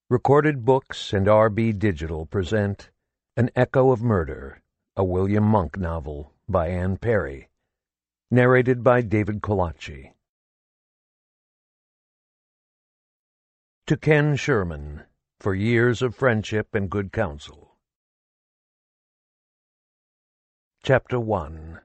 Recorded Books and R.B. Digital present An Echo of Murder, a William Monk novel by Anne Perry, narrated by David Colaci. To Ken Sherman, for years of friendship and good counsel. Chapter 1.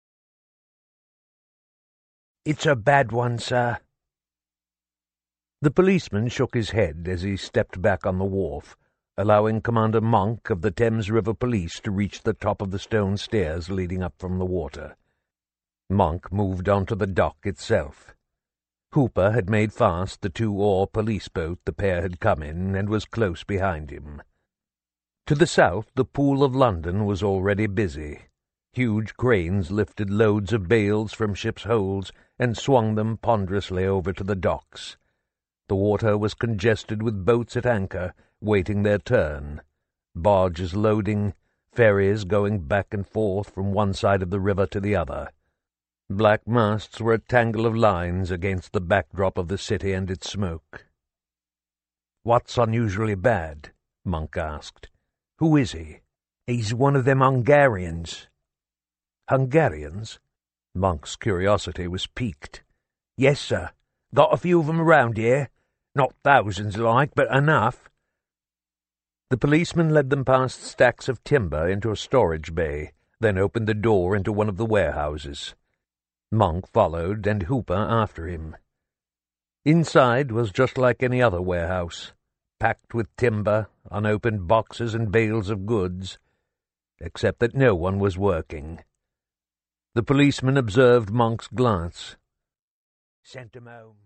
"It's a bad one, sir." The policeman shook his head as he stepped back on the wharf, allowing Commander Monk of the Thames River Police to reach the top of the stone stairs leading up from the water. Monk moved on to the dock itself. Hooper had made fast the 2-oar police boat the pair had come in and was close behind him. To the south, the Pool of London was already busy. Huge cranes lifted loads of bales from ships' holds and swung them ponderously over to the docks. The water was congested with boats at anchor, waiting their turn, barges loading, ferries going back and forth from one side of the river to the other. Black masts were a tangle of lines against the backdrop of the city and its smoke. "What's unusually bad?" Monk asked. "Who is he?" "He's one of them Hungarians." "Hungarians?" Monk's curiosity was piqued. "Yes, sir. Got a few of 'em around here. Not thousands like, but enough." The policeman led them past stacks of timber into a storage bay, then opened the door into one of the warehouses. Monk followed, and Hooper after him. Inside was just like any other warehouse, packed with timber, unopened boxes and bales of goods, except that no one was working. The policeman observed Monk's glance. "Sent 'em home,"